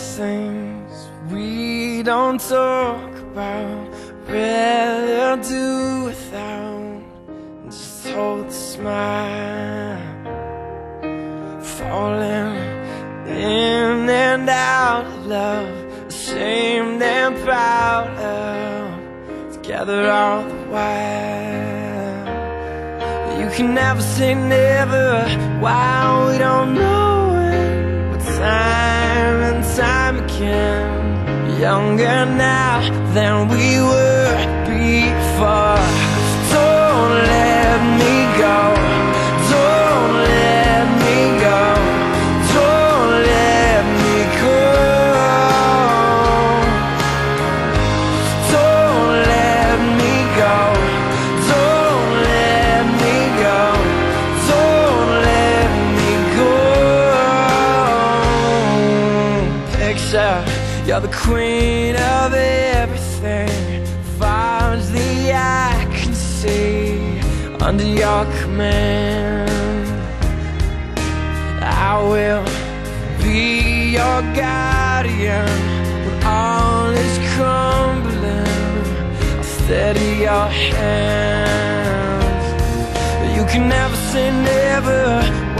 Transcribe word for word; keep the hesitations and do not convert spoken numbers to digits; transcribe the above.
things we don't talk about, rather do without. Just hold the smile, falling in and out of love, ashamed and proud of, together all the while. You can never say never while we don't know it, but time and time again, younger now than we were before. Don't let me go, don't let me go, don't let me go. Don't let me go, don't let me go, don't let me go. Picture you're the queen of everything, far as the eye can see, under your command. I will be your guardian when all is crumbling. I'll steady your hands. You can never say never